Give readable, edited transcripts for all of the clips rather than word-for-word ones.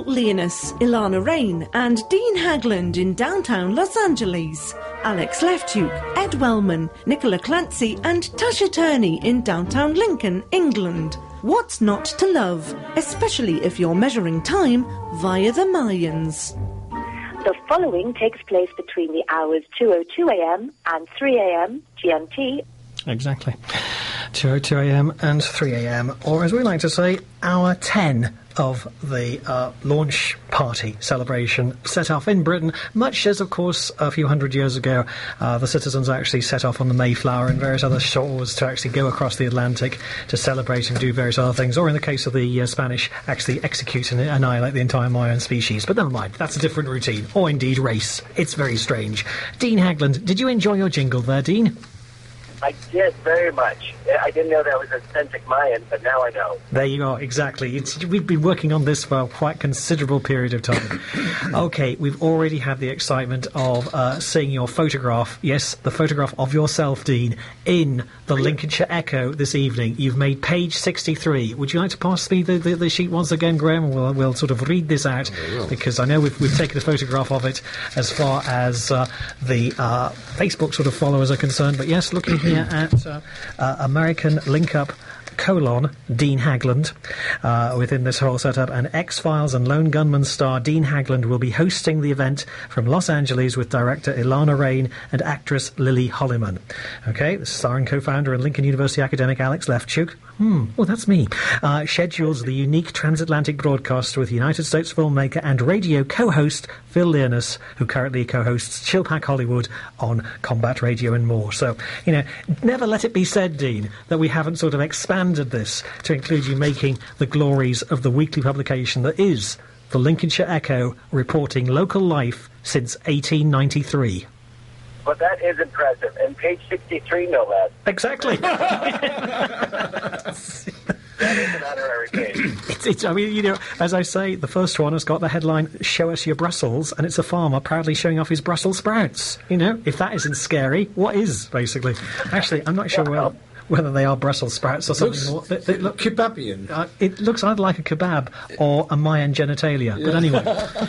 Linus, Ilana Rain and Dean Hagland in downtown Los Angeles, Alex Leftuke, Ed Wellman, Nicola Clancy and Tasha Turney in downtown Lincoln, England. What's not to love, especially if you're measuring time via the Mayans? The following takes place between the hours 2:02am and 3am GMT. Exactly. 2:02am and 3am, or as we like to say, hour 10 of the launch party celebration set off in Britain, much as, of course, a few hundred years ago, the citizens actually set off on the Mayflower and various other shores to actually go across the Atlantic to celebrate and do various other things, or in the case of the Spanish, actually execute and annihilate the entire Mayan species. But never mind, that's a different routine, or indeed race. It's very strange. Dean Hagland, did you enjoy your jingle there, Dean? I did, very much. I didn't know that was authentic Mayan, but now I know. There you are, exactly. We've been working on this for a quite considerable period of time. OK, we've already had the excitement of seeing your photograph, yes, the photograph of yourself, Dean, in the Lincolnshire Echo this evening. You've made page 63. Would you like to pass me the sheet once again, Graham? We'll sort of read this out, because I know we've taken a photograph of it as far as the Facebook sort of followers are concerned. But yes, looking here at American Link-Up : Dean Hagland within this whole setup, and X-Files and Lone Gunman star Dean Hagland will be hosting the event from Los Angeles with director Ilana Rain and actress Lily Holliman. Okay, the star and co-founder and Lincoln University academic Alex Leftuke, oh, that's me, schedules the unique transatlantic broadcast with United States filmmaker and radio co-host Phil Linus, who currently co-hosts Chilpack Hollywood on Combat Radio and more. So, you know, never let it be said, Dean, that we haven't sort of expanded this to include you making the glories of the weekly publication that is the Lincolnshire Echo, reporting local life since 1893. But that is impressive. And page 63, no less. Exactly. That is an honorary page. I mean, you know, as I say, the first one has got the headline, "Show us your Brussels," and it's a farmer proudly showing off his Brussels sprouts. You know, if that isn't scary, what is, basically? Actually, I'm not sure whether they are Brussels sprouts or something more. They look kebabian. It looks either like a kebab or a Mayan genitalia. Yeah. But anyway,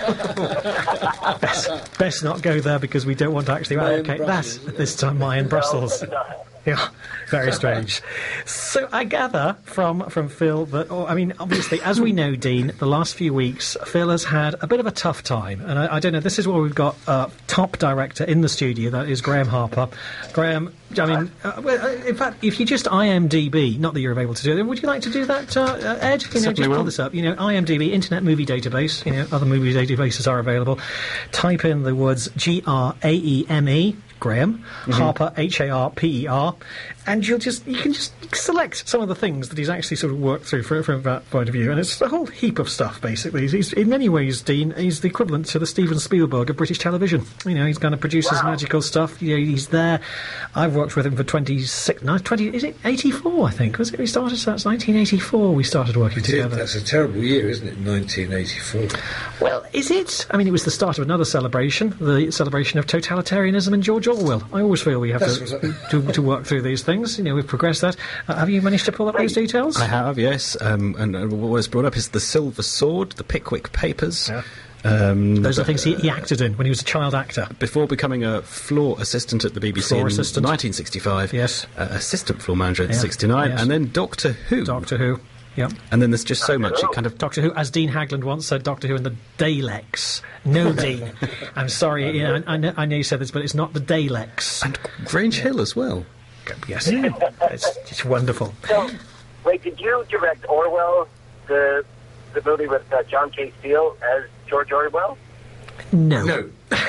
best not go there, because we don't want to actually allocate that this time. Mayan Brussels. Yeah, very strange. So I gather from Phil that, I mean, obviously, as we know, Dean, the last few weeks, Phil has had a bit of a tough time. And I don't know, this is where we've got top director in the studio, that is Graham Harper. Graham, I mean, in fact, if you just IMDb, not that you're able to do it, would you like to do that, Ed? You know, just pull this up. You know, IMDb, Internet Movie Database. You know, other movie databases are available. Type in the words GRAEME, Graham, Harper, HARPER, and you can just select some of the things that he's actually sort of worked through from that point of view, and it's a whole heap of stuff, basically. He's in many ways, Dean, he's the equivalent to the Steven Spielberg of British television. You know, he's kind of produces magical stuff. You know, he's there. I've worked with him for is it 84, I think? Was it we started? So that's 1984 we started working together. That's a terrible year, isn't it, 1984? Well, is it? I mean, it was the start of another celebration, the celebration of totalitarianism and George Orwell. I always feel we have to work through these things. You know, we've progressed that. Have you managed to pull up those details? I have, yes. And what was brought up is the Silver Sword, the Pickwick Papers. Yeah. Those are things he acted in when he was a child actor. Before becoming a floor assistant at the BBC in 1965. Yes. Assistant floor manager in 69. Yes. And then Doctor Who. Doctor Who. Yep. And then there's just so much. It kind of Doctor Who, as Dean Hagland once said, Doctor Who and the Daleks. No, Dean. I'm sorry. You know, I know you said this, but it's not the Daleks. And Grange Hill as well. Yes, it's wonderful. So, wait, did you direct Orwell, the movie with John K. Steele as George Orwell? No.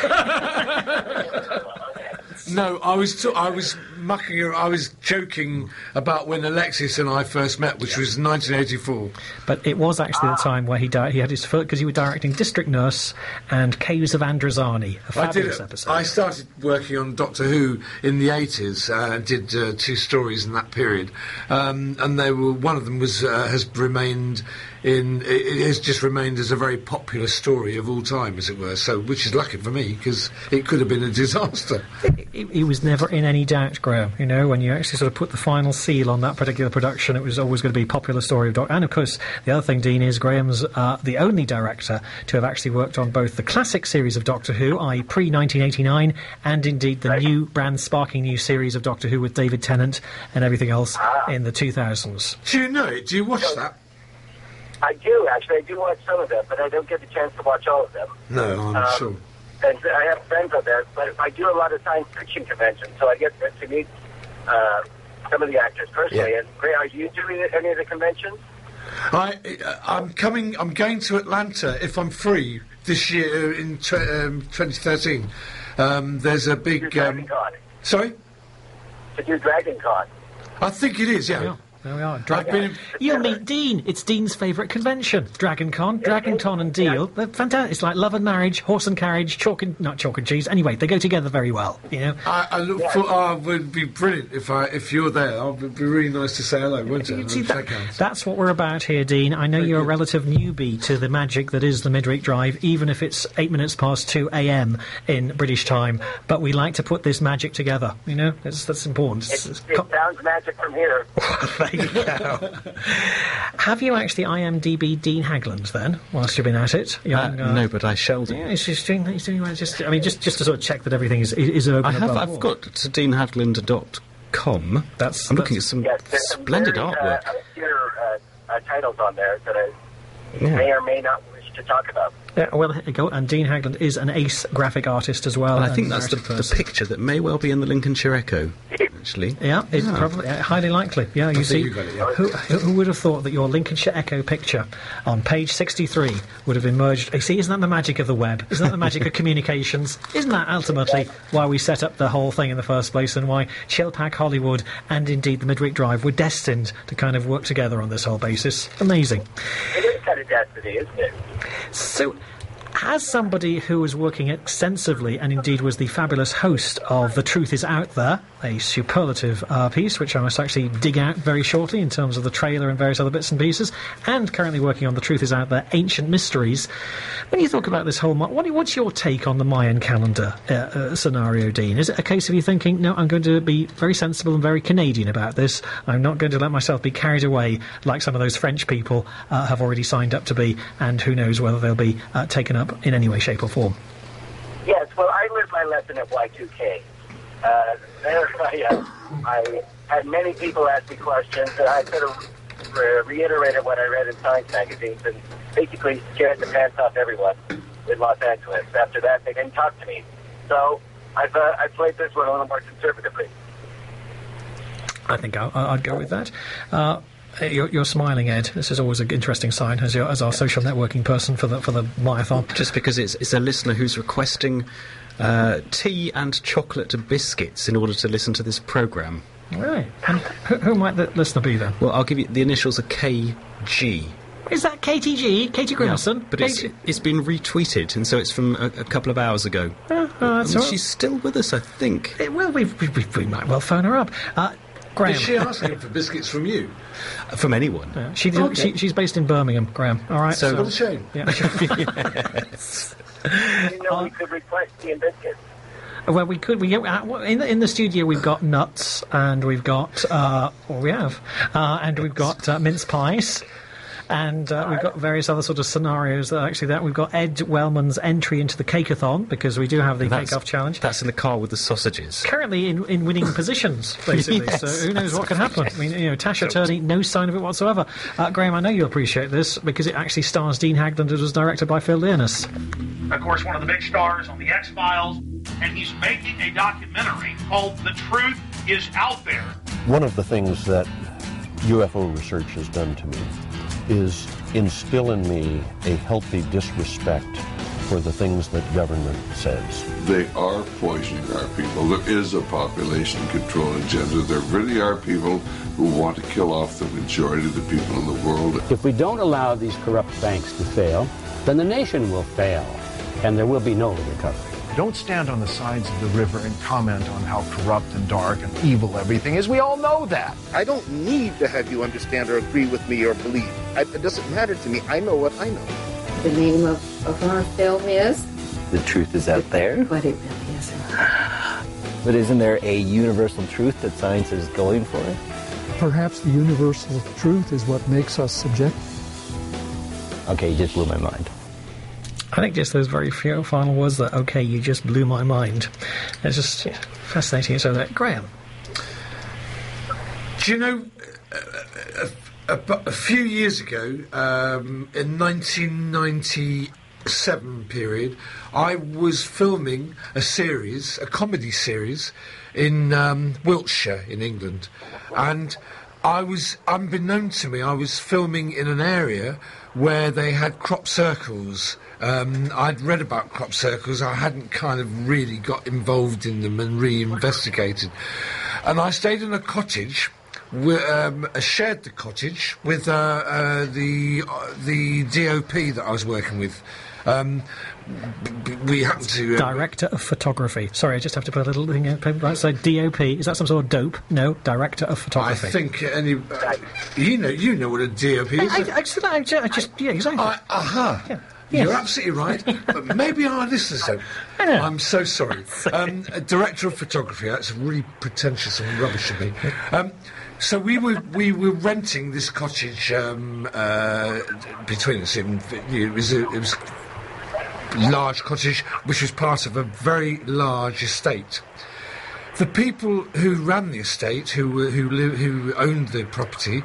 No, I was mucking around. I was joking about when Alexis and I first met, which was 1984. But it was actually the time where he had his first, because he was directing District Nurse and Caves of Androzani, a fabulous episode. I started working on Doctor Who in the 80s and did 2 stories in that period, and they were, one of them was has remained in. It has just remained as a very popular story of all time, as it were. So, which is lucky for me, because it could have been a disaster. He was never in any doubt, Graham, Graham. You know, when you actually sort of put the final seal on that particular production, it was always going to be Popular Story of Doctor. And of course, the other thing, Dean, is Graham's the only director to have actually worked on both the classic series of Doctor Who, i.e. pre-1989, and indeed the new, brand sparking new series of Doctor Who with David Tennant and everything else in the 2000s. Do you know it? Do you watch that? I do, actually. I do watch some of them, but I don't get the chance to watch all of them. No, I'm sure. And I have friends out there, but I do a lot of science fiction conventions, so I get to meet some of the actors personally. Yeah. And Ray, are you doing any of the conventions? I'm going to Atlanta if I'm free this year in 2013. There's a big. Dragon Con. Sorry? To do Dragon Con. I think it is, yeah. There we are. I've been. You'll meet Dean. It's Dean's favourite convention. Dragon Con and Deal. They're fantastic. It's like love and marriage, horse and carriage, not chalk and cheese. Anyway, they go together very well, you know. I look for. Oh, it would be brilliant if you're there. It would be really nice to say hello, wouldn't it? See, that's what we're about here, Dean. I know you're a relative newbie to the magic that is the Midweek Drive, even if it's 8 minutes past 2 a.m. in British time. But we like to put this magic together, you know. That's important. It sounds magic from here. There you go. Have you actually IMDb Dean Hagland then, whilst you've been at it? No, but I shall do. Yeah, he's doing well. Just to sort of check that everything is open. I've got to deanhagland.com. I'm looking at some splendid artwork. Obscure titles on there that I may or may not wish to talk about. Yeah, well, here you go. And Dean Hagland is an ace graphic artist as well. And I think that's the picture that may well be in the Lincolnshire Echo, actually. Yeah, it's probably highly likely. Yeah, you see, you got it, yeah. Who would have thought that your Lincolnshire Echo picture on page 63 would have emerged? You see, isn't that the magic of the web? Isn't that the magic of communications? Isn't that ultimately why we set up the whole thing in the first place, and why Chilpack Hollywood and indeed the Midweek Drive were destined to kind of work together on this whole basis? Amazing. It is kind of destiny, isn't it? So, as somebody who was working extensively and indeed was the fabulous host of The Truth Is Out There, a superlative piece which I must actually dig out very shortly in terms of the trailer and various other bits and pieces, and currently working on The Truth Is Out There, Ancient Mysteries. When you talk about this whole... what's your take on the Mayan calendar scenario, Dean? Is it a case of you thinking, no, I'm going to be very sensible and very Canadian about this, I'm not going to let myself be carried away like some of those French people have already signed up to be, and who knows whether they'll be taken up in any way, shape or form? Yes, well, I learned my lesson at Y2K. There I had many people ask me questions, and I sort of reiterated what I read in science magazines, and basically scared the pants off everyone in Los Angeles. After that, they didn't talk to me. So I played this one a little more conservatively. I think I'd go with that. You're smiling, Ed. This is always an interesting sign as our social networking person for the Mayathon. Just because it's a listener who's requesting tea and chocolate biscuits in order to listen to this programme. Right. And who might the listener be then? Well, I'll give you the initials are KG. Is that KTG? Katie Grimmerson? Yeah, but it's been retweeted, and so it's from a couple of hours ago. She's still with us, I think. Well, we might well phone her up. Graham. Is she asking for biscuits from you? From anyone. Yeah, she's based in Birmingham, Graham. All right. So what a shame. Yeah. You know, we could request tea and biscuits. Well, we could. In the studio we've got nuts, and we've got and we've got mince pies. And we've got various other sort of scenarios that we've got Ed Wellman's entry into the Cake-a-thon, because we do have the Cake-Off Challenge. That's in the car with the sausages. Currently in winning positions, basically. Yes. So who knows what can happen? I mean, Tasha Turney, no sign of it whatsoever. Graham, I know you appreciate this, because it actually stars Dean Hagland. It was directed by Phil Learness. Of course, one of the big stars on The X-Files, and he's making a documentary called The Truth Is Out There. One of the things that UFO research has done to me is instill in me a healthy disrespect for the things that government says. They are poisoning our people. There is a population control agenda. There really are people who want to kill off the majority of the people in the world. If we don't allow these corrupt banks to fail, then the nation will fail, and there will be no recovery. Don't stand on the sides of the river and comment on how corrupt and dark and evil everything is. We all know that. I don't need to have you understand or agree with me or believe. It doesn't matter to me. I know what I know. The name of our film is? The Truth Is Out There. But it really isn't. But isn't there a universal truth that science is going for? Perhaps the universal truth is what makes us subjective. Okay, you just blew my mind. I think just those very few final words that, okay, you just blew my mind. It's just fascinating. So that, Graham. Do you know, a few years ago, in 1997 period, I was filming a comedy series in Wiltshire in England, and unbeknown to me, I was filming in an area where they had crop circles. I'd read about crop circles. I hadn't kind of really got involved in them and re-investigated. And I stayed in a cottage, shared the cottage with the DOP that I was working with. We happened to... Director of Photography. Sorry, I just have to put a little thing in paper. Right, so DOP, is that some sort of dope? No, Director of Photography. I think you know what a DOP is. Yeah, exactly. Yeah. You're absolutely right, but maybe our listeners don't. I'm so sorry. A Director of Photography, that's really pretentious and rubbish of me. So we were renting this cottage between us. It was large cottage, which was part of a very large estate. The people who ran the estate, who owned the property,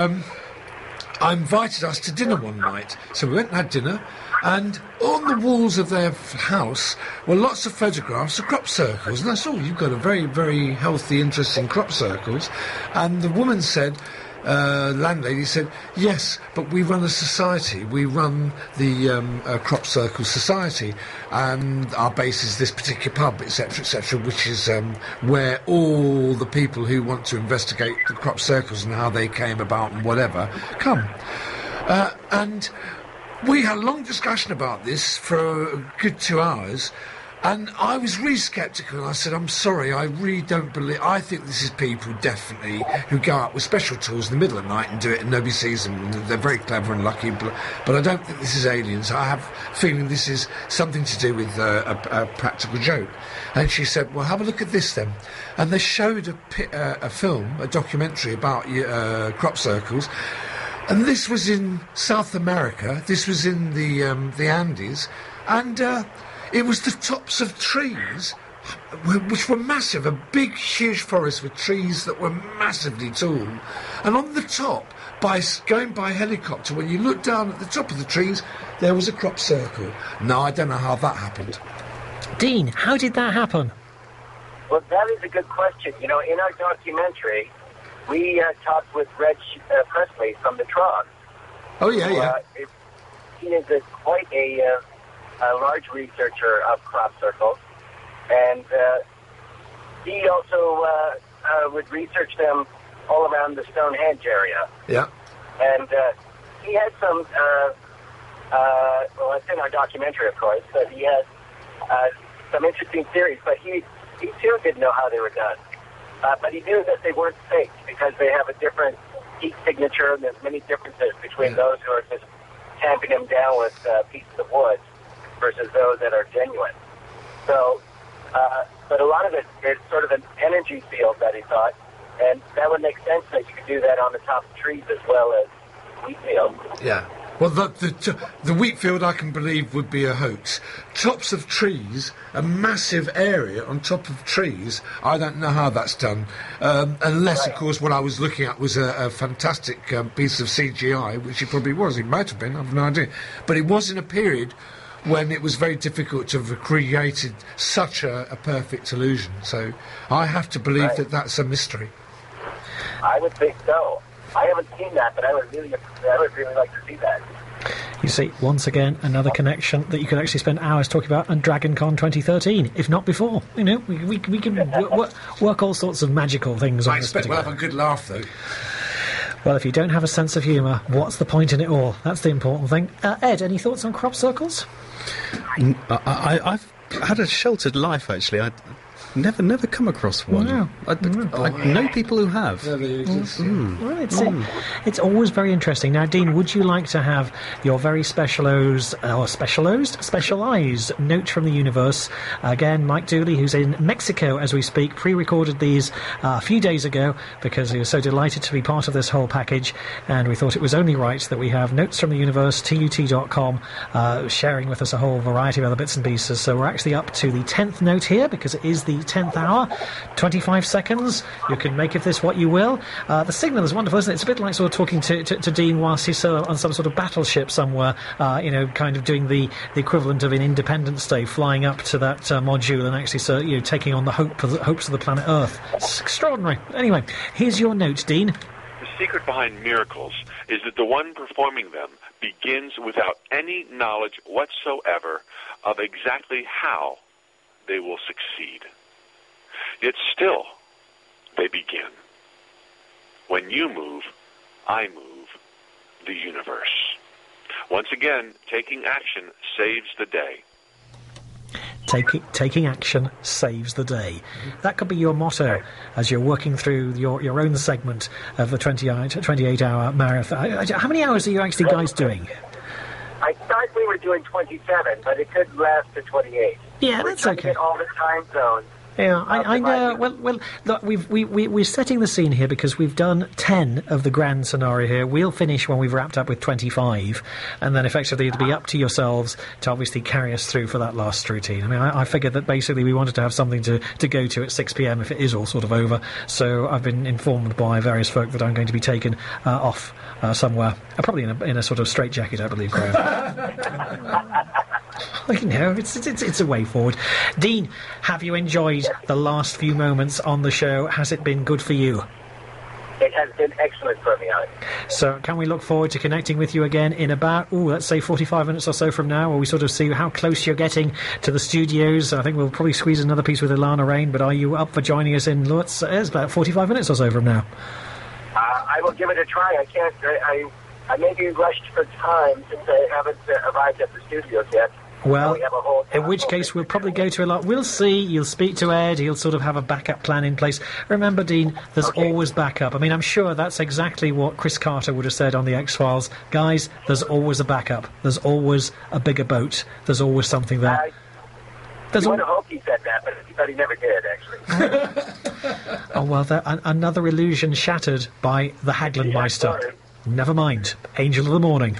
invited us to dinner one night. So we went and had dinner, and on the walls of their house were lots of photographs of crop circles. And I saw, you've got a very, very healthy interest in crop circles. And the woman said, landlady said, yes, but we run a society. We run the Crop Circle Society, and our base is this particular pub, etc., which is where all the people who want to investigate the crop circles and how they came about and whatever come. And we had a long discussion about this for a good 2 hours. And I was really sceptical, and I said, I'm sorry, I really don't believe... I think this is people, definitely, who go out with special tools in the middle of the night and do it and nobody sees them, and they're very clever and lucky, but I don't think this is aliens. I have a feeling this is something to do with a practical joke. And she said, well, have a look at this then. And they showed a film, a documentary about crop circles, and this was in South America, this was in the Andes, and... it was the tops of trees, which were massive, a big, huge forest with trees that were massively tall. And on the top, going by helicopter, when you look down at the top of the trees, there was a crop circle. No, I don't know how that happened. Dean, how did that happen? Well, that is a good question. You know, in our documentary, we talked with Reg Presley from the Trog. Oh, yeah. He is quite a large researcher of crop circles, and he also would research them all around the Stonehenge area. Yeah. And he had some, well, it's in our documentary, of course, but he had some interesting theories, but he too didn't know how they were done. But he knew that they weren't fake because they have a different heat signature, and there's many differences between those who are just tamping them down with pieces of wood versus those that are genuine. So, but a lot of it is sort of an energy field that he thought, and that would make sense that you could do that on the top of trees as well as wheat fields. Yeah. Well, the wheat field, I can believe, would be a hoax. Tops of trees, a massive area on top of trees, I don't know how that's done. Unless, of course, what I was looking at was a fantastic piece of CGI, which it probably was. It might have been, I have no idea. But it was in a period when it was very difficult to have created such a perfect illusion. So I have to believe that that's a mystery. I would think so. I haven't seen that, but I would really like to see that. You see, once again, another connection that you could actually spend hours talking about on DragonCon 2013, if not before. You know, we can work all sorts of magical things on this. I expect we'll have a good laugh, though. Well, if you don't have a sense of humour, what's the point in it all? That's the important thing. Ed, any thoughts on crop circles? I've had a sheltered life, actually. Never come across one. No. I know people who have. No, they exist. Well, it's always very interesting. Now, Dean, would you like to have your very specialised note from the universe? Again, Mike Dooley, who's in Mexico as we speak, pre-recorded these a few days ago because he was so delighted to be part of this whole package, and we thought it was only right that we have notes from the universe, TUT.com, sharing with us a whole variety of other bits and pieces. So we're actually up to the 10th note here because it is the 10th hour, 25 seconds. You can make of this what you will. The signal is wonderful, isn't it? It's a bit like sort of talking to Dean whilst he's on some sort of battleship somewhere, kind of doing the equivalent of in Independence Day, flying up to that module and actually taking on the hopes of the planet Earth. It's extraordinary. Anyway, here's your note, Dean. The secret behind miracles is that the one performing them begins without any knowledge whatsoever of exactly how they will succeed. Yet still, they begin. When you move, I move the universe. Once again, taking action saves the day. Taking action saves the day. That could be your motto as you're working through your own segment of the 28-hour marathon. How many hours are you actually guys doing? I thought we were doing 27, but it could last to 28. Yeah, that's okay. To get all the time zones. Yeah, I know. Well, look, we're setting the scene here because we've done 10 of the grand scenario here. We'll finish when we've wrapped up with 25, and then effectively it'll be up to yourselves to obviously carry us through for that last routine. I mean, I figured that basically we wanted to have something to go to at 6 p.m. if it is all sort of over. So I've been informed by various folk that I'm going to be taken off somewhere, probably in a sort of straitjacket, I believe, Graham. It's a way forward. Dean, have you enjoyed the last few moments on the show? Has it been good for you? It has been excellent for me, Alex. So can we look forward to connecting with you again in about, let's say 45 minutes or so from now, where we sort of see how close you're getting to the studios? I think we'll probably squeeze another piece with Ilana Rain, but are you up for joining us in, it's about 45 minutes or so from now? I will give it a try. I can't, I may be rushed for time since I haven't arrived at the studios yet. Well, in which case we'll probably go to a lot. We'll see. You'll speak to Ed. He'll sort of have a backup plan in place. Remember, Dean, there's always backup. I mean, I'm sure that's exactly what Chris Carter would have said on The X-Files. Guys, there's always a backup. There's always a bigger boat. There's always something there. I would have hoped he said that, but he never did, actually. Oh, well, another illusion shattered by the Haglandmeister. Yeah, never mind. Angel of the Morning.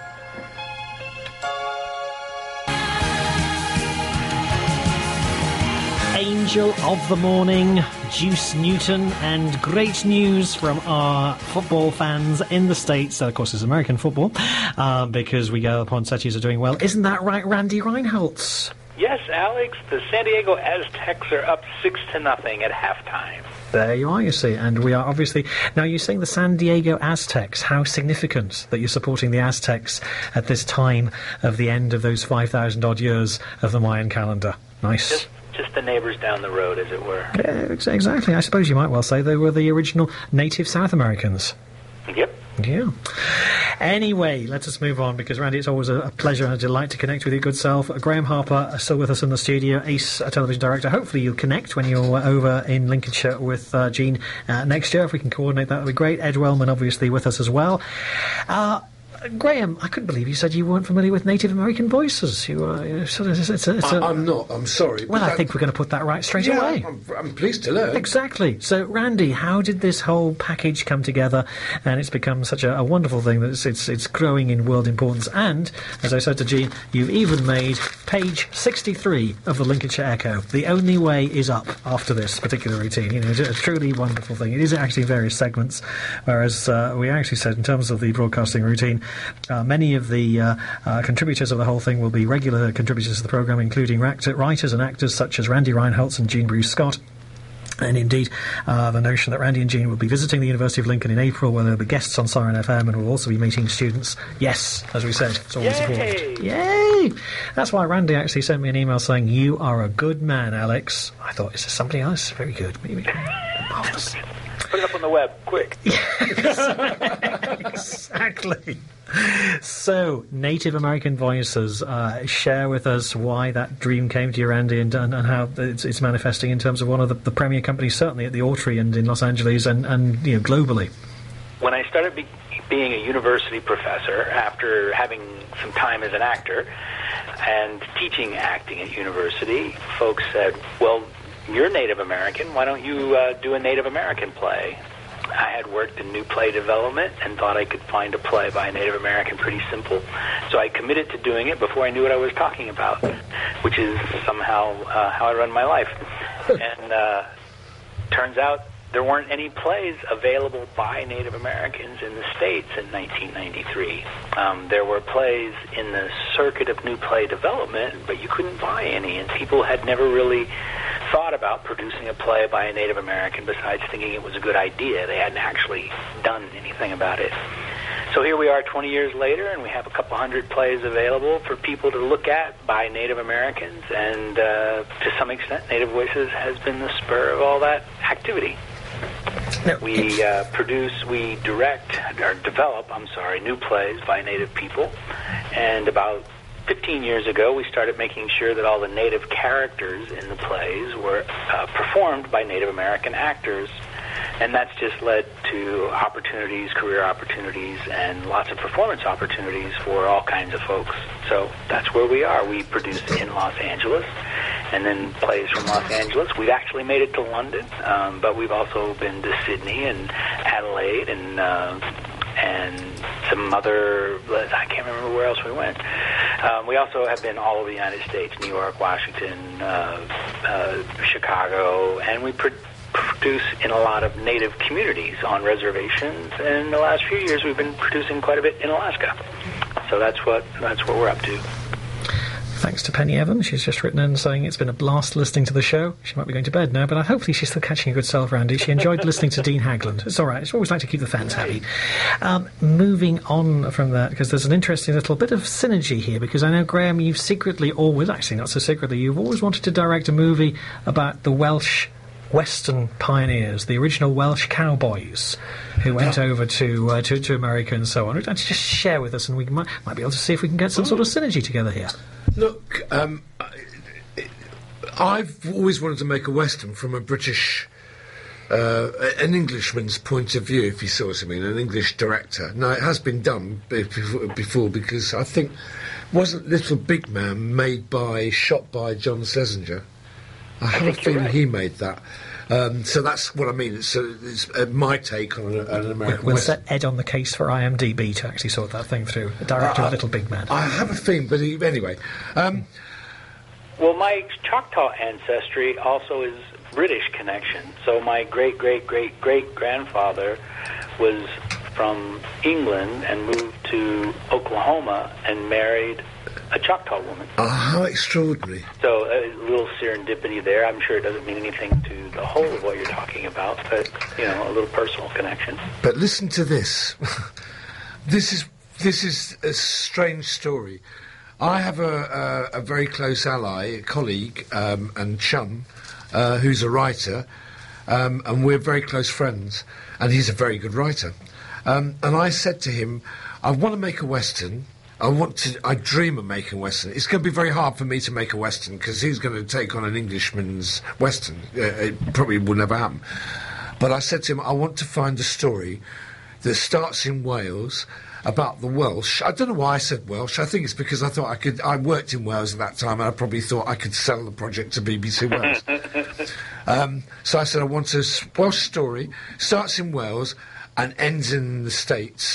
Angel of the Morning, Juice Newton, and great news from our football fans in the States. Of course, it's American football, because Miguel Poinsettias are doing well. Isn't that right, Randy Reinholtz? Yes, Alex. The San Diego Aztecs are up 6-0 at halftime. There you are, you see, and we are obviously... Now, you're saying the San Diego Aztecs. How significant that you're supporting the Aztecs at this time of the end of those 5,000-odd years of the Mayan calendar. Nice. Just the neighbors down the road, as it were. Yeah, exactly. I suppose you might well say they were the original native South Americans. Yep. Yeah. Anyway, let us move on, because, Randy, it's always a pleasure and a delight to connect with your good self. Graham Harper still with us in the studio, Ace television director. Hopefully you'll connect when you're over in Lincolnshire with Jean next year. If we can coordinate that, would be great. Ed Wellman, obviously, with us as well. Graham, I couldn't believe you said you weren't familiar with Native American voices. You were I'm not. I'm sorry. Well, I think we're going to put that right straight away. I'm pleased to learn. Exactly. So, Randy, how did this whole package come together? And it's become such a wonderful thing that it's growing in world importance. And, as I said to Jean, you've even made page 63 of the Lincolnshire Echo. The only way is up after this particular routine. It's a truly wonderful thing. It is actually various segments, whereas we actually said in terms of the broadcasting routine, many of the contributors of the whole thing will be regular contributors to the programme, including writers and actors such as Randy Reinholtz and Jean Bruce Scott. And indeed, the notion that Randy and Jean will be visiting the University of Lincoln in April, where they'll be guests on Siren FM, and will also be meeting students. Yes, as we said, it's always important. Yay! That's why Randy actually sent me an email saying, "You are a good man, Alex." I thought, is there somebody else? Very good. Maybe. Marvellous. Put it up on the web, quick. Exactly. So, Native American Voices, share with us why that dream came to you, Andy, and how it's manifesting in terms of one of the premier companies, certainly at the Autry and in Los Angeles and globally. When I started being a university professor, after having some time as an actor and teaching acting at university, folks said, well, you're Native American, why don't you do a Native American play? I had worked in new play development and thought I could find a play by a Native American pretty simple. So I committed to doing it before I knew what I was talking about, which is somehow how I run my life. And turns out there weren't any plays available by Native Americans in the States in 1993. There were plays in the circuit of new play development, but you couldn't buy any, and people had never really thought about producing a play by a Native American besides thinking it was a good idea. They hadn't actually done anything about it. So here we are 20 years later, and we have a couple hundred plays available for people to look at by Native Americans, and to some extent, Native Voices has been the spur of all that activity. We develop new plays by Native people, and about 15 years ago, we started making sure that all the Native characters in the plays were performed by Native American actors, and that's just led to opportunities, career opportunities, and lots of performance opportunities for all kinds of folks. So that's where we are. We produce in Los Angeles, and then plays from Los Angeles. We've actually made it to London, but we've also been to Sydney and Adelaide and some other, I can't remember where else we went. We also have been all over the United States, New York, Washington, Chicago, and we produce in a lot of Native communities on reservations. And in the last few years, we've been producing quite a bit in Alaska. So that's what we're up to. Thanks to Penny Evans. She's just written in saying it's been a blast listening to the show. She might be going to bed now, but hopefully she's still catching a good self, Randy. She enjoyed listening to Dean Hagland. It's all right. It's always like to keep the fans happy. Moving on from that, because there's an interesting little bit of synergy here, because I know, Graham, you've secretly always, actually not so secretly, you've always wanted to direct a movie about the Welsh Western pioneers, the original Welsh cowboys who went over to America and so on. And just share with us, and we might be able to see if we can get some sort of synergy together here. Look, I've always wanted to make a Western from a British, an Englishman's point of view, if you see what I mean, an English director. Now, it has been done before, because I think, wasn't Little Big Man shot by John Schlesinger? I have a feeling he made that. So that's what I mean. It's my take on an American We'll Western. set Ed on the case for IMDb to actually sort that thing through. The director of Little Big Man. I have a feeling, but anyway. Well, my Choctaw ancestry also is British connection. So my great-great-great-great-grandfather was from England and moved to Oklahoma and married a Choctaw woman. Oh, how extraordinary. So a little serendipity there. I'm sure it doesn't mean anything to the whole of what you're talking about, but, a little personal connection. But listen to this. This is a strange story. I have a very close ally, a colleague and chum, who's a writer, and we're very close friends, and he's a very good writer. And I said to him, I want to make a Western. I dream of making a Western. It's going to be very hard for me to make a Western because he's going to take on an Englishman's Western. It probably will never happen. But I said to him, I want to find a story that starts in Wales about the Welsh. I don't know why I said Welsh. I think it's because I thought I worked in Wales at that time, and I probably thought I could sell the project to BBC Wales. So I said, I want a Welsh story, starts in Wales and ends in the States.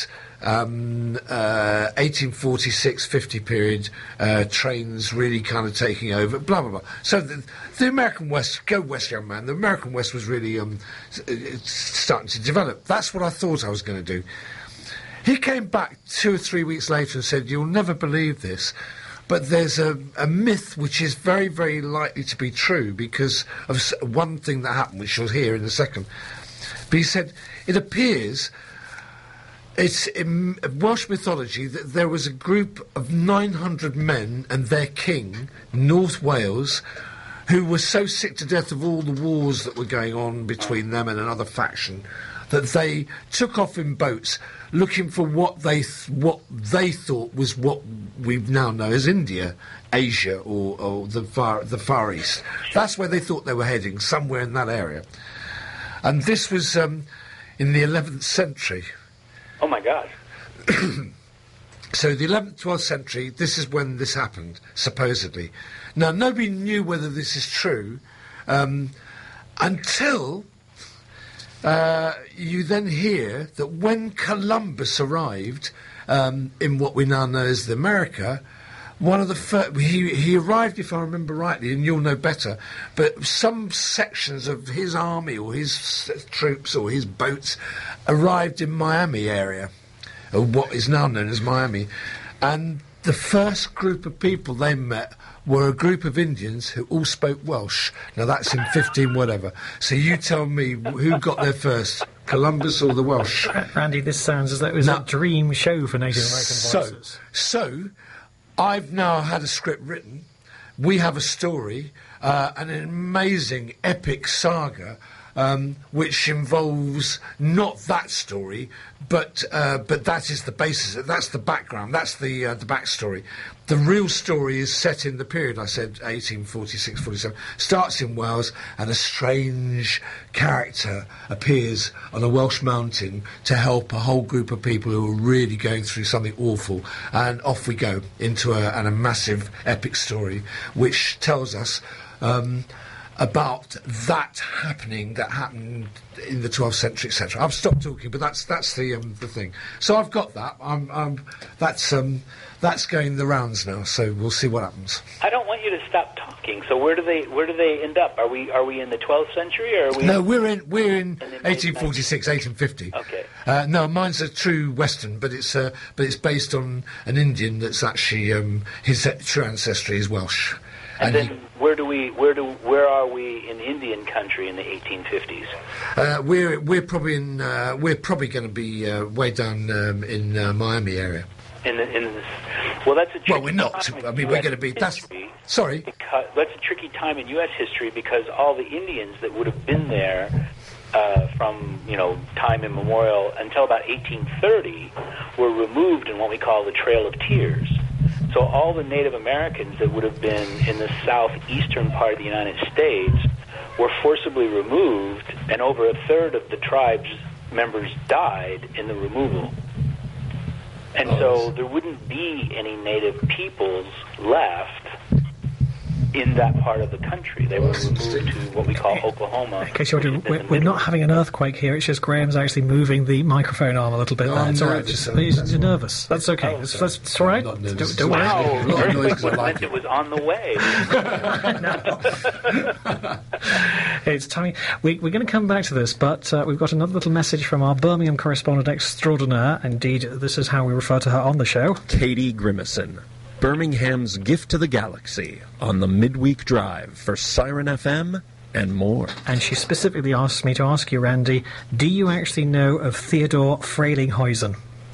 1846-50 period, trains really kind of taking over, blah, blah, blah. So the American West, go West, young man, the American West was really starting to develop. That's what I thought I was going to do. He came back 2 or 3 weeks later and said, you'll never believe this, but there's a myth which is very, very likely to be true because of one thing that happened, which you'll hear in a second. But he said, it appears... It's in Welsh mythology that there was a group of 900 men and their king, North Wales, who were so sick to death of all the wars that were going on between them and another faction, that they took off in boats looking for what they thought was what we now know as India, Asia, or the Far East. That's where they thought they were heading, somewhere in that area. And this was in the 11th century. Oh my God. So the 11th, 12th century, this is when this happened, supposedly. Now, nobody knew whether this is true until you then hear that when Columbus arrived in what we now know as America, one of the first, he arrived, if I remember rightly, and you'll know better, but some sections of his army or his troops or his boats arrived in Miami area, or what is now known as Miami, and the first group of people they met were a group of Indians who all spoke Welsh. Now that's in 15 whatever. So you tell me who got there first, Columbus or the Welsh? Randy, this sounds as though it was a dream show for Native American voices. So I've now had a script written. We have a story, an amazing epic saga, which involves not that story, but that is the basis. That's the background. That's the backstory. The real story is set in the period I said, 1846, 47. Starts in Wales, and a strange character appears on a Welsh mountain to help a whole group of people who are really going through something awful. And off we go into a massive epic story, which tells us about that happened in the 12th century, etc. I've stopped talking, but that's the thing. So I've got that. That's going the rounds now. So we'll see what happens. I don't want you to stop talking. So where do they end up? Are we in the 12th century, or are we? No, we're in 1846, 1850. Okay. No, mine's a true Western, but it's based on an Indian that's actually his true ancestry is Welsh. And then where are we in Indian country in the 1850s? We're probably going to be way down in Miami area. Well, that's a tricky well, we're not. I mean, we're going to be. Sorry. That's a tricky time in U.S. history because all the Indians that would have been there from time immemorial until about 1830 were removed in what we call the Trail of Tears. So all the Native Americans that would have been in the southeastern part of the United States were forcibly removed, and over a third of the tribe's members died in the removal. And so there wouldn't be any Native peoples left in that part of the country. They were removed to what we call Oklahoma. In case you're wondering, we're not having an earthquake here. It's just Graham's actually moving the microphone arm a little bit. It's all right. You're nervous. That's okay. It's all right. Don't worry. Wow. It was on the way. It's time. We're going to come back to this, but we've got another little message from our Birmingham correspondent extraordinaire. Indeed, this is how we refer to her on the show. Katie Grimison. Birmingham's gift to the galaxy on the midweek drive for Siren FM and more. And she specifically asked me to ask you, Randy, do you actually know of Theodor Frelinghuysen?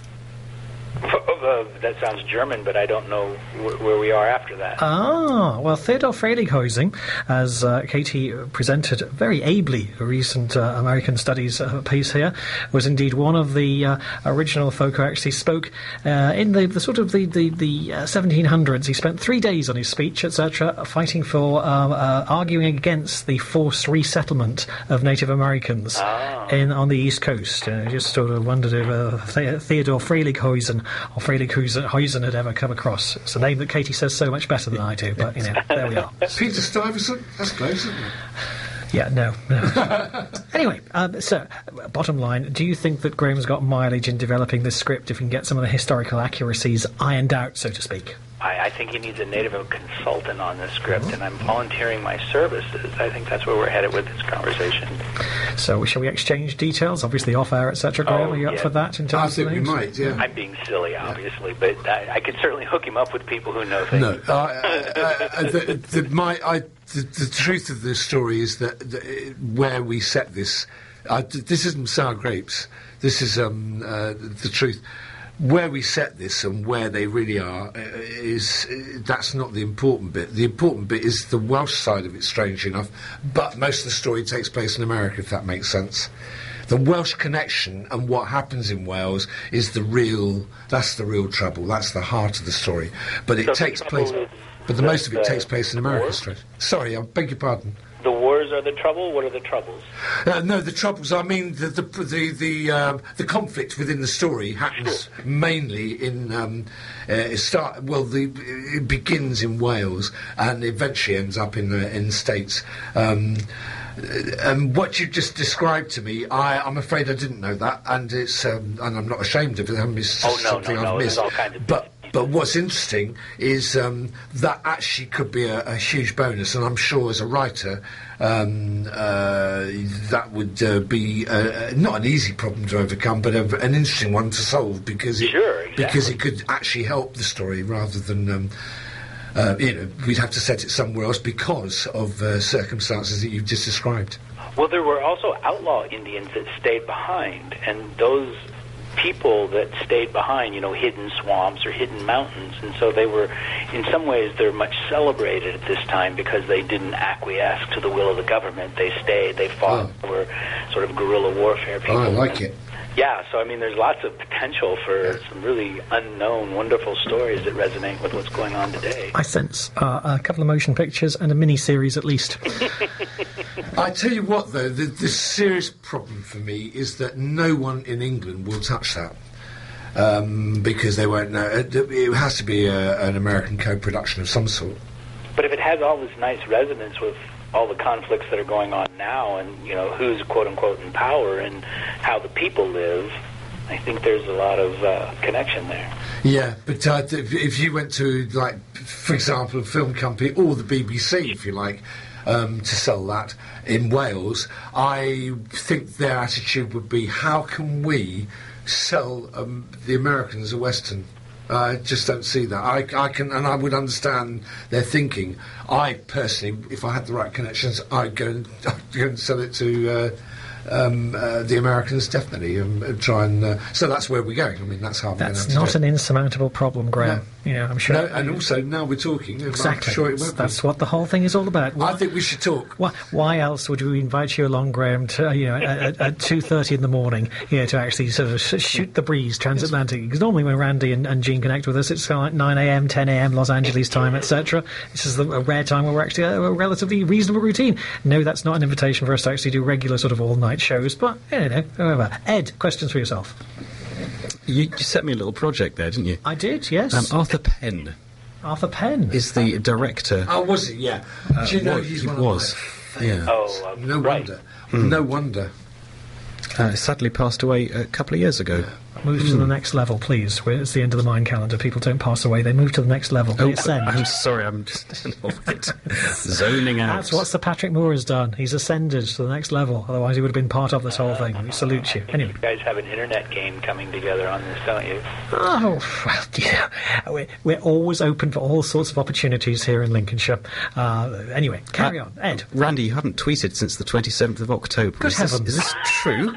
That sounds German, but I don't know where we are after that. Well, Theodor Frelinghuysen, as Katie presented very ably a recent American Studies piece here, was indeed one of the original folk who actually spoke in the sort of the 1700s. He spent 3 days on his speech, etc., fighting for arguing against the forced resettlement of Native Americans on the East Coast. I just sort of wondered if Theodor Frelinghuysen or Frelinghuysen had ever come across. It's a name that Katie says so much better than I do, but, there we are. Peter Stuyvesant? That's close, isn't it? Yeah, no. Anyway, so, bottom line, do you think that Graham's got mileage in developing this script if we can get some of the historical accuracies ironed out, so to speak? I think he needs a native consultant on this script, and I'm volunteering my services. I think that's where we're headed with this conversation. So, shall we exchange details? Obviously, off-air, etc. Graham, are you up for that? In terms I think we might, yeah. I'm being silly, obviously, but I could certainly hook him up with people who know things. No, the truth of the story is that where we set this, this isn't sour grapes. This is the truth. Where we set this and where they really are that's not the important bit. The important bit is the Welsh side of it, strangely enough. But most of the story takes place in America, if that makes sense. The Welsh connection and what happens in Wales is that's the real trouble. That's the heart of the story. But it takes place. But most of it takes place in America. Sorry, I beg your pardon. The wars are the trouble. What are the troubles? No, the troubles. I mean, the conflict within the story happens mainly in. It begins in Wales and eventually ends up in the States. And what you just described to me, I'm afraid I didn't know that, and it's and I'm not ashamed of it. It's something I've missed. But what's interesting is that actually could be a huge bonus, and I'm sure as a writer that would be not an easy problem to overcome, but an interesting one to solve because it could actually help the story rather than. We'd have to set it somewhere else because of circumstances that you've just described. Well, there were also outlaw Indians that stayed behind, and those people that stayed behind, hidden swamps or hidden mountains, and so they were, in some ways, they're much celebrated at this time because they didn't acquiesce to the will of the government. They stayed, they fought, were sort of guerrilla warfare people. I like it. Yeah, so I mean, there's lots of potential for some really unknown, wonderful stories that resonate with what's going on today. I sense a couple of motion pictures and a mini-series at least. I tell you what, though, the serious problem for me is that no one in England will touch that. Because they won't know. It has to be an American co-production of some sort. But if it has all this nice resonance with all the conflicts that are going on now and, who's quote-unquote in power and how the people live, I think there's a lot of connection there. Yeah, but if you went to, like, for example, a film company or the BBC, if you like, to sell that in Wales, I think their attitude would be, how can we sell the Americans a Western? I just don't see that. I can, and I would understand their thinking. I personally, if I had the right connections, I'd go and sell it to the Americans, definitely, and try and. So that's where we're going. I mean, that's how. That's not an insurmountable problem, Graham. No. I'm sure. No, and also now we're talking. Exactly. I'm sure it won't that's what the whole thing is all about. I think we should talk. Why else would we invite you along, Graham? To at 2:30 in the morning, to actually sort of shoot the breeze transatlantic. Because normally when Randy and Jean connect with us, it's kind of like 9 a.m., 10 a.m. Los Angeles time, etc. This is a rare time where we're actually a relatively reasonable routine. No, that's not an invitation for us to actually do regular sort of all-night shows. But however, Ed, questions for yourself. You set me a little project there, didn't you? I did, yes. Arthur Penn. Arthur Penn is the director. Oh, was he? Yeah. Do you know he's one of my yeah. Oh, no wonder. No wonder. Sadly passed away a couple of years ago. Move to the next level, please. It's the end of the Mind calendar. People don't pass away. They move to the next level. They ascend. I'm sorry, I'm just zoning out. That's what Sir Patrick Moore has done. He's ascended to the next level. Otherwise, he would have been part of this whole thing. We salute you. Anyway. You guys have an internet game coming together on this, don't you? Oh, well, yeah. We're always open for all sorts of opportunities here in Lincolnshire. Anyway, carry on. Ed. Randy, you haven't tweeted since the 27th of October. Good heavens. Is this true?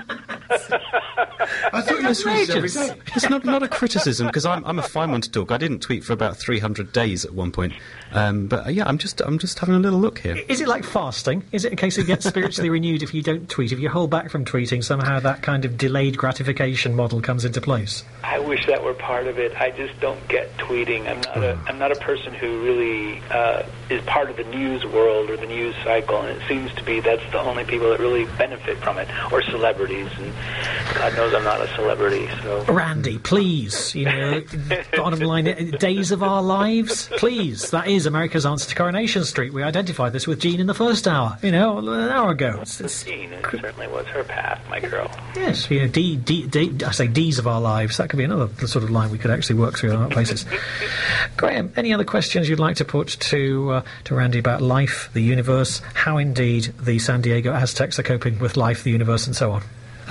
I thought you were every day. It's not a criticism, because I'm a fine one to talk. I didn't tweet for about 300 days at one point. But yeah, I'm just having a little look here. Is it like fasting? Is it a case of get spiritually renewed if you don't tweet? If you hold back from tweeting, somehow that kind of delayed gratification model comes into place? I wish that were part of it. I just don't get tweeting. I'm not a person who really is part of the news world or the news cycle, and it seems to be that's the only people that really benefit from it, or celebrities, and God knows I'm not a celebrity. So Randy, please, bottom line, Days of Our Lives, please. That is America's answer to Coronation Street. We identified this with Jean in the first hour, an hour ago. Jean certainly was her path, my girl. Yes, I say D's of Our Lives. That could be another sort of line we could actually work through on other places. Graham, any other questions you'd like to put to Randy about life, the universe, how indeed the San Diego Aztecs are coping with life, the universe, and so on?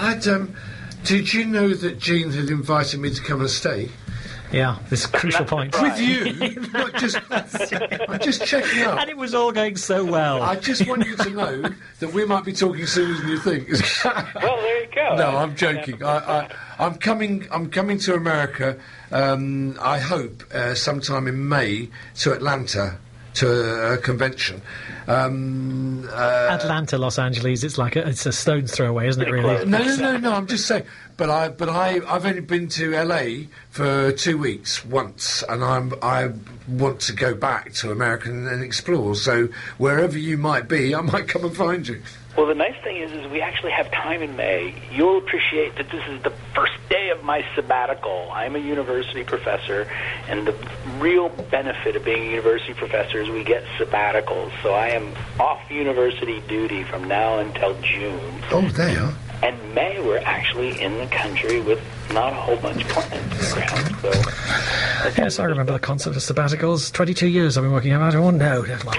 Did you know that Jean had invited me to come and stay? Yeah, this crucial point. With you? I'm just checking up. And it was all going so well. I just want you to know that we might be talking sooner than you think. Well, there you go. No, I'm joking. I'm coming to America, I hope, sometime in May, to Atlanta, to a convention. Atlanta, Los Angeles, it's a stone's throw away, isn't it? Really? No. I'm just saying. But I've only been to LA for 2 weeks once, and I want to go back to America and explore. So wherever you might be, I might come and find you. Well, the nice thing is we actually have time in May. You'll appreciate that this is the first day of my sabbatical. I'm a university professor, and the real benefit of being a university professor is we get sabbaticals. So I am off university duty from now until June. Oh, there. And May, we're actually in the country with not a whole bunch planned around. So, yes, I remember the concept of sabbaticals. 22 years I've been working about it. Oh, no.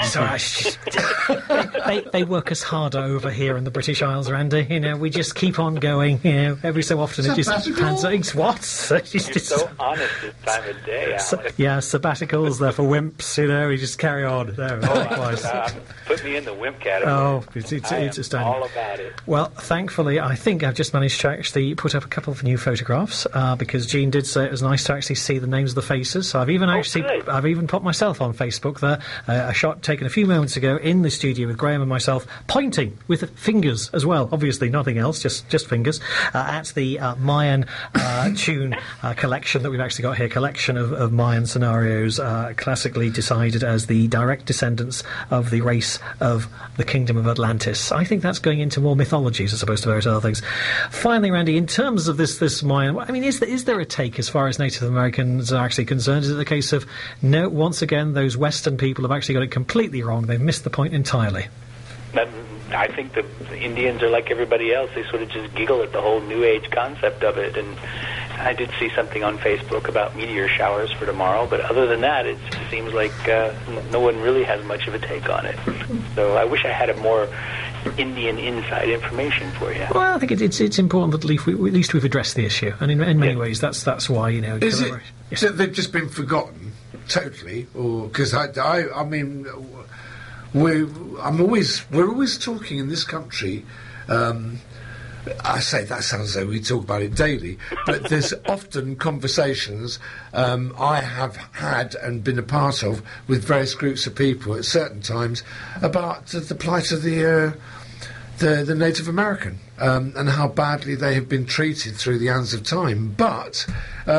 They work us harder over here in the British Isles, Randy. You know, we just keep on going. You know, every so often it just pans out. What? You're so honest this time of day, Alex. Sabbaticals, they're for wimps, you know. We just carry on. No, likewise. Put me in the wimp category. Oh, it's astounding. All about it. Well, thankfully, I think I've just managed to actually put up a couple of new photographs because Jean did say it was nice to actually see the names of the faces. So I've even put myself on Facebook there. A shot taken a few moments ago in the studio with Graham and myself, pointing with fingers as well. Obviously, nothing else, just fingers at the Mayan tune collection that we've actually got here. Collection of Mayan scenarios, classically decided as the direct descendants of the race of the Kingdom of Atlantis. I think that's going into more mythologies as opposed to various other things. Finally, Randy, in terms of this Mayan, I mean, is there a take as far as Native Americans are actually concerned? Is it the case of, no, once again, those Western people have actually got it completely wrong, they've missed the point entirely? I think the Indians are like everybody else. They sort of just giggle at the whole New Age concept of it. And I did see something on Facebook about meteor showers for tomorrow, but other than that, it seems like no one really has much of a take on it. So I wish I had a more Indian inside information for you. Well, I think it's important that at least we've addressed the issue, and in many ways that's why, you know. Is it that they've just been forgotten totally, or because I mean, we're always talking in this country. I say that sounds as though we talk about it daily, but there's often conversations I have had and been a part of with various groups of people at certain times about the plight of the Native American and how badly they have been treated through the hands of time. But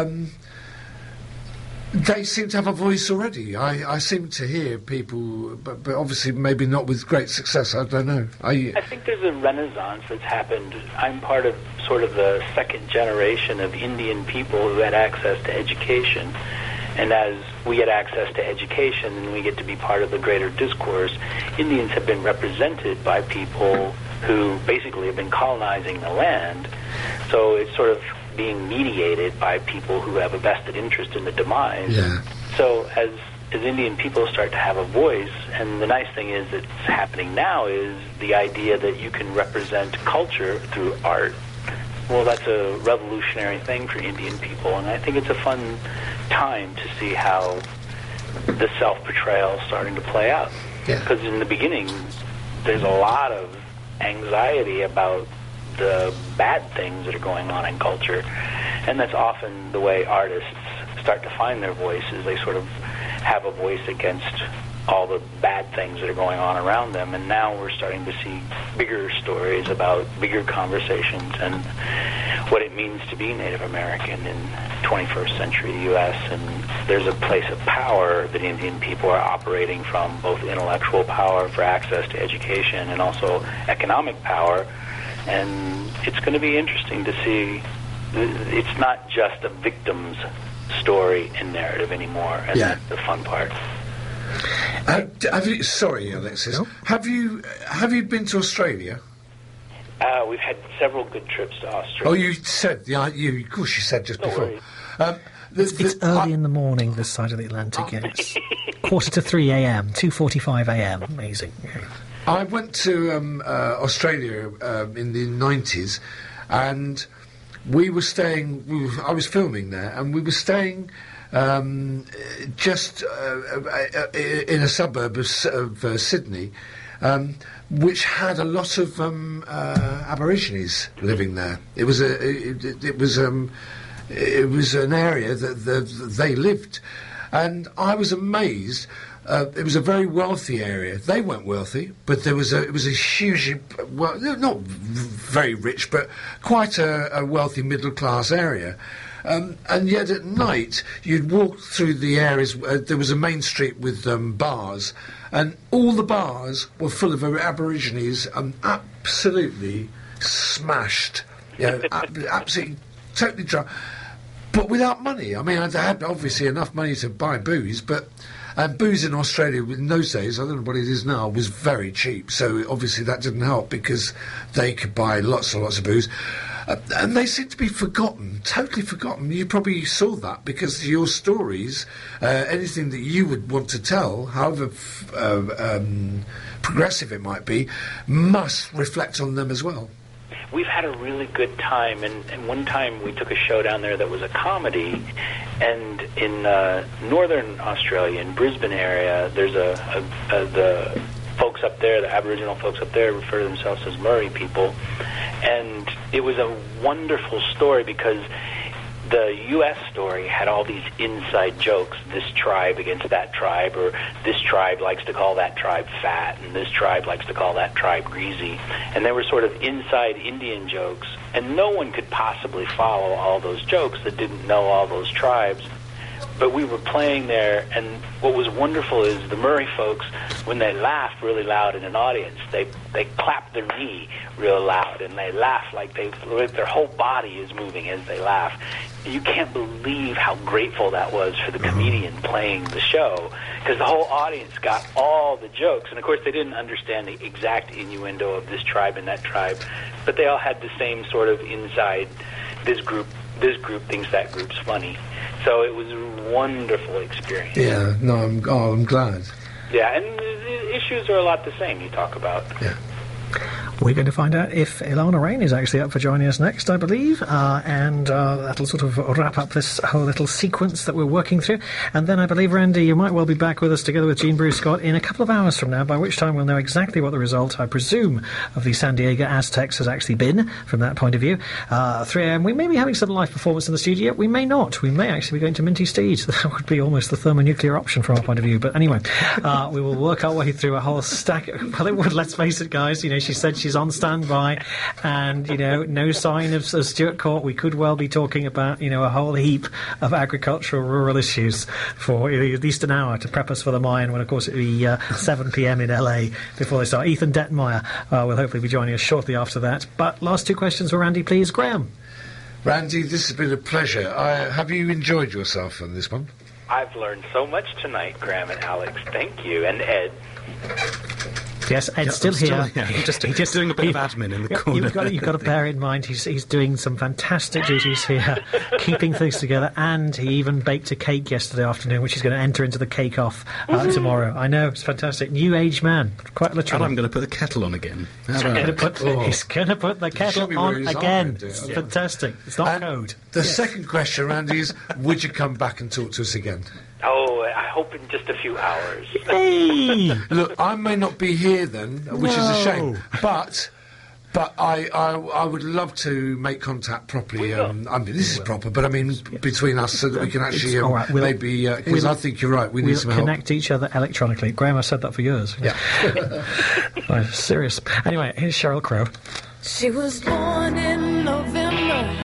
they seem to have a voice already. I seem to hear people, but obviously maybe not with great success. I don't know. I think there's a renaissance that's happened. I'm part of sort of the second generation of Indian people who had access to education. And as we get access to education and we get to be part of the greater discourse, Indians have been represented by people who basically have been colonizing the land. So it's sort of being mediated by people who have a vested interest in the demise. Yeah. So as Indian people start to have a voice, and the nice thing is that's happening now is the idea that you can represent culture through art. Well, that's a revolutionary thing for Indian people, and I think it's a fun time to see how the self-portrayal is starting to play out. Because in the beginning, there's a lot of anxiety about the bad things that are going on in culture, and that's often the way artists start to find their voices. They sort of have a voice against all the bad things that are going on around them, and now we're starting to see bigger stories about bigger conversations and what it means to be Native American in 21st century U.S. And there's a place of power that Indian people are operating from, both intellectual power for access to education and also economic power. And it's going to be interesting to see. It's not just a victim's story and narrative anymore, and that's the fun part. Sorry, Alexis. No? Have you been to Australia? We've had several good trips to Australia. Oh, you said, of course you said just before. It's early in the morning this side of the Atlantic, yes. 2:45 a.m., 2:45 a.m. Amazing. I went to Australia in the 90s, and we were staying. I was filming there, and we were staying just in a suburb of Sydney, which had a lot of Aborigines living there. It was an area that they lived, and I was amazed it was a very wealthy area. They weren't wealthy, but it was a huge, well, not very rich, but quite a wealthy middle-class area. And yet at night, you'd walk through the areas, there was a main street with bars, and all the bars were full of Aborigines and absolutely smashed, absolutely, totally drunk, but without money. I mean, I had obviously enough money to buy booze, but booze in Australia in those days, I don't know what it is now, was very cheap, so obviously that didn't help because they could buy lots and lots of booze. And they seem to be forgotten, totally forgotten. You probably saw that because your stories, anything that you would want to tell, however progressive it might be, must reflect on them as well. We've had a really good time, and one time we took a show down there that was a comedy, and in northern Australia, in Brisbane area, there's the folks up there, the Aboriginal folks up there refer to themselves as Murray people, and it was a wonderful story because the U.S. story had all these inside jokes, this tribe against that tribe, or this tribe likes to call that tribe fat, and this tribe likes to call that tribe greasy, and they were sort of inside Indian jokes, and no one could possibly follow all those jokes that didn't know all those tribes. But we were playing there, and what was wonderful is the Murray folks, when they laughed really loud in an audience, they clap their knee real loud, and they laugh like their whole body is moving as they laugh. You can't believe how grateful that was for the comedian playing the show, because the whole audience got all the jokes, and of course they didn't understand the exact innuendo of this tribe and that tribe, but they all had the same sort of inside, this group thinks that group's funny. So it was a wonderful experience. Yeah, no, I'm glad. Yeah, and the issues are a lot the same you talk about. Yeah. We're going to find out if Ilana Rain is actually up for joining us next, I believe, and that'll sort of wrap up this whole little sequence that we're working through. And then I believe, Randy, you might well be back with us together with Jean Bruce Scott in a couple of hours from now, by which time we'll know exactly what the result, I presume, of the San Diego Aztecs has actually been from that point of view. 3 a.m. We may be having some live performance in the studio. We may not. We may actually be going to Minty Steeds. That would be almost the thermonuclear option from our point of view. But anyway, we will work our way through a whole stack. Well, it would, let's face it, guys. You know, she said she's on standby, and no sign of Stuart Court. We could well be talking about a whole heap of agricultural rural issues for at least an hour to prep us for the Mayan, when of course it'll be 7 p.m. in LA before they start. Ethan Detmeyer will hopefully be joining us shortly after that. But last two questions for Randy, please. Graham. Randy, this has been a pleasure. Have you enjoyed yourself on this one? I've learned so much tonight, Graham and Alex. Thank you. And Ed. Yes, Ed's still here. He's just doing a bit of admin in the corner. You've got to bear in mind he's doing some fantastic duties here, keeping things together, and he even baked a cake yesterday afternoon, which he's going to enter into the cake off tomorrow. I know, it's fantastic. New age man, quite literally. And I'm going to put the kettle on again. He's going to put the kettle on again. It's fantastic. It's not code. The second question, Randy, is would you come back and talk to us again? Oh, I hope in just a few hours. Hey! Look, I may not be here then, which is a shame, but I would love to make contact properly. I mean, this is proper, but I mean between us, so that we can actually maybe. Because I think you're right. We need some help. We'll connect each other electronically. Graham, I've said that for years. Yeah. Serious. Anyway, here's Sheryl Crow. She was born in November